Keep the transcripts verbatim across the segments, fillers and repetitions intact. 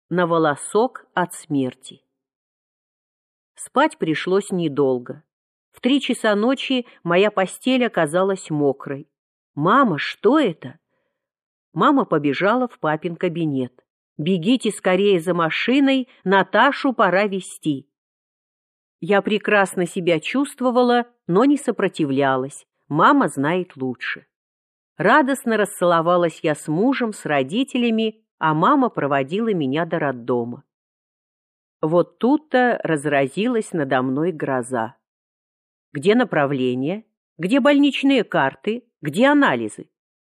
На волосок от смерти. Спать пришлось недолго. В три часа ночи моя постель оказалась мокрой. «Мама, что это?» Мама побежала в папин кабинет. «Бегите скорее за машиной, Наташу пора везти». Я прекрасно себя чувствовала, но не сопротивлялась. Мама знает лучше. Радостно расцеловалась я с мужем, с родителями, а мама проводила меня до роддома. Вот тут-то разразилась надо мной гроза. Где направление? Где больничные карты? Где анализы?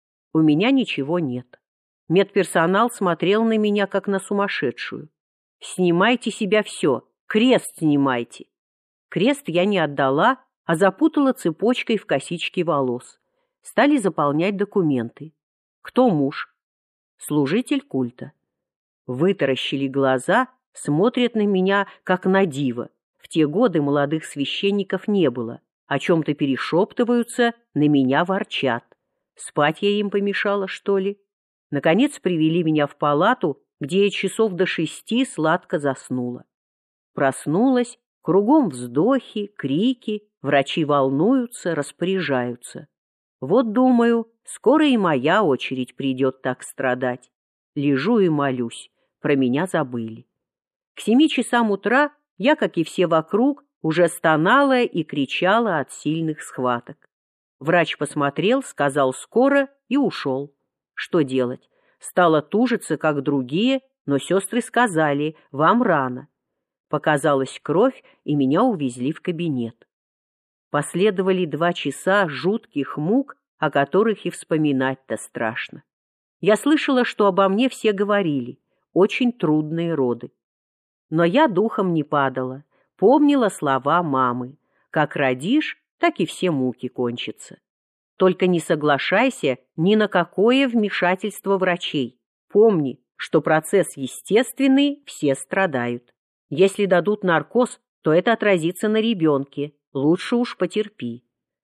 У меня ничего нет. Медперсонал смотрел на меня, как на сумасшедшую. «Снимайте себя все, крест снимайте». Крест я не отдала, а запутала цепочкой в косички волос. Стали заполнять документы. Кто муж? Служитель культа. Вытаращили глаза, смотрят на меня, как на диво. В те годы молодых священников не было. О чем-то перешептываются, на меня ворчат. Спать я им помешала, что ли? Наконец привели меня в палату, где я часов до шести сладко заснула. Проснулась, кругом вздохи, крики, врачи волнуются, распоряжаются. Вот, думаю, скоро и моя очередь придет так страдать. Лежу и молюсь, про меня забыли. К семи часам утра я, как и все вокруг, уже стонала и кричала от сильных схваток. Врач посмотрел, сказал «скоро» и ушел. Что делать? Стала тужиться, как другие, но сестры сказали «вам рано». Показалась кровь, и меня увезли в кабинет. Последовали два часа жутких мук, о которых и вспоминать-то страшно. Я слышала, что обо мне все говорили. Очень трудные роды. Но я духом не падала. Помнила слова мамы. Как родишь, так и все муки кончатся. Только не соглашайся ни на какое вмешательство врачей. Помни, что процесс естественный, все страдают. Если дадут наркоз, то это отразится на ребенке. Лучше уж потерпи.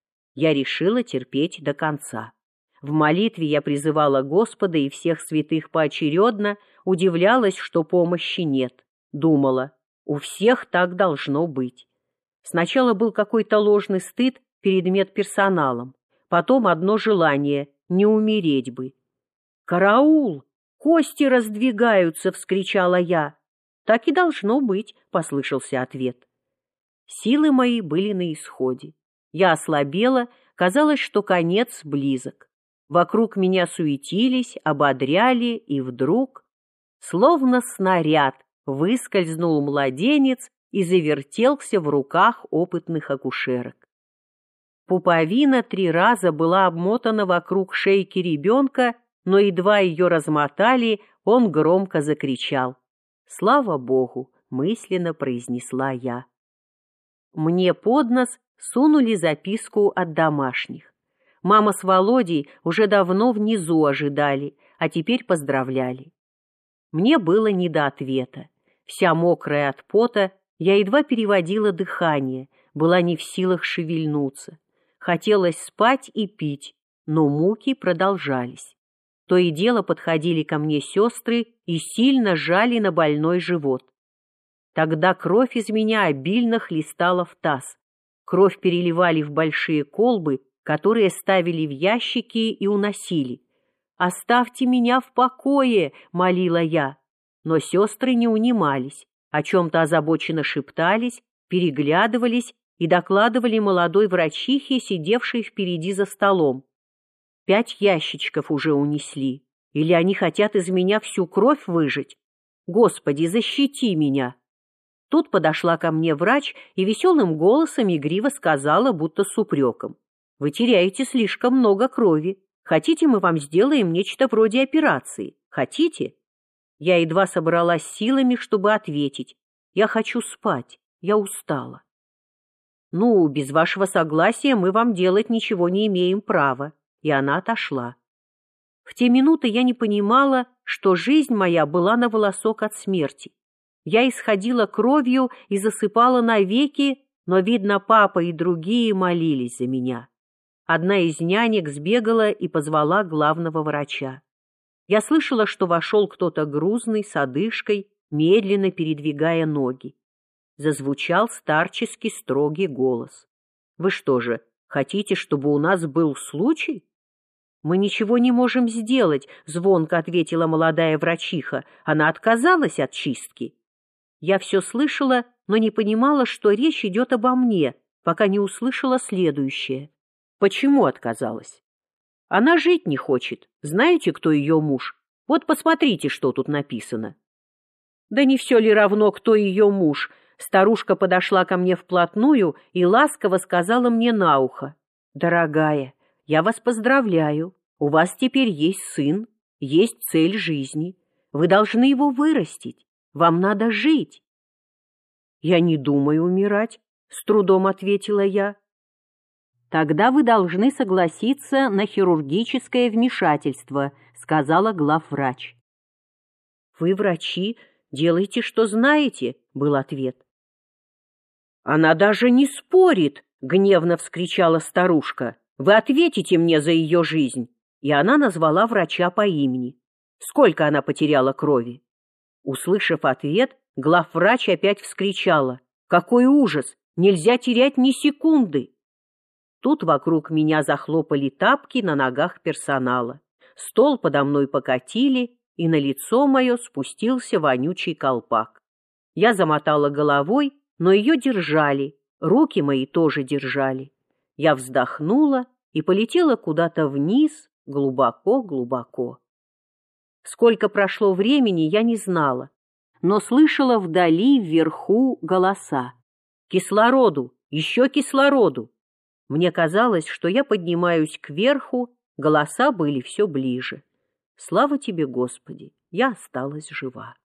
Я решила терпеть до конца. В молитве я призывала Господа и всех святых поочередно, удивлялась, что помощи нет. Думала, у всех так должно быть. Сначала был какой-то ложный стыд перед медперсоналом, потом одно желание — не умереть бы. «Караул! Кости раздвигаются!» — вскричала я. «Так и должно быть», — послышался ответ. Силы мои были на исходе. Я ослабела, казалось, что конец близок. Вокруг меня суетились, ободряли, и вдруг, словно снаряд, выскользнул младенец и завертелся в руках опытных акушерок. Пуповина три раза была обмотана вокруг шейки ребенка, но едва ее размотали, он громко закричал. «Слава Богу!» — мысленно произнесла я. Мне под нос сунули записку от домашних. Мама с Володей уже давно внизу ожидали, а теперь поздравляли. Мне было не до ответа. Вся мокрая от пота, я едва переводила дыхание, была не в силах шевельнуться. Хотелось спать и пить, но муки продолжались. То и дело подходили ко мне сестры и сильно жали на больной живот. Тогда кровь из меня обильно хлестала в таз. Кровь переливали в большие колбы, которые ставили в ящики и уносили. «Оставьте меня в покое!» — молила я. Но сестры не унимались, о чем-то озабоченно шептались, переглядывались и докладывали молодой врачихе, сидевшей впереди за столом. Пять ящичков уже унесли. Или они хотят из меня всю кровь выжать? Господи, защити меня! Тут подошла ко мне врач и веселым голосом игриво сказала, будто с упреком. «Вы теряете слишком много крови. Хотите, мы вам сделаем нечто вроде операции? Хотите?» Я едва собралась силами, чтобы ответить. «Я хочу спать. Я устала». «Ну, без вашего согласия мы вам делать ничего не имеем права». И она отошла. В те минуты я не понимала, что жизнь моя была на волосок от смерти. Я исходила кровью и засыпала навеки, но, видно, папа и другие молились за меня. Одна из нянек сбегала и позвала главного врача. Я слышала, что вошел кто-то грузный, с одышкой, медленно передвигая ноги. Зазвучал старческий строгий голос. «Вы что же, хотите, чтобы у нас был случай?» «Мы ничего не можем сделать», — звонко ответила молодая врачиха. Она отказалась от чистки. Я все слышала, но не понимала, что речь идет обо мне, пока не услышала следующее. «Почему отказалась?» «Она жить не хочет. Знаете, кто ее муж? Вот посмотрите, что тут написано». «Да не все ли равно, кто ее муж?» Старушка подошла ко мне вплотную и ласково сказала мне на ухо. «Дорогая, я вас поздравляю. У вас теперь есть сын, есть цель жизни. Вы должны его вырастить. Вам надо жить». «Я не думаю умирать», — с трудом ответила я. «Тогда вы должны согласиться на хирургическое вмешательство», — сказала главврач. «Вы, врачи, делайте, что знаете», — был ответ. «Она даже не спорит», — гневно вскричала старушка. «Вы ответите мне за ее жизнь». И она назвала врача по имени. Сколько она потеряла крови? Услышав ответ, главврач опять вскричала. «Какой ужас! Нельзя терять ни секунды!» Тут вокруг меня захлопали тапки на ногах персонала. Стол подо мной покатили, и на лицо мое спустился вонючий колпак. Я замотала головой, но ее держали, руки мои тоже держали. Я вздохнула и полетела куда-то вниз, глубоко-глубоко. Сколько прошло времени, я не знала, но слышала вдали, вверху голоса. «Кислороду! Еще кислороду!» Мне казалось, что я поднимаюсь кверху, голоса были все ближе. Слава тебе, Господи, я осталась жива.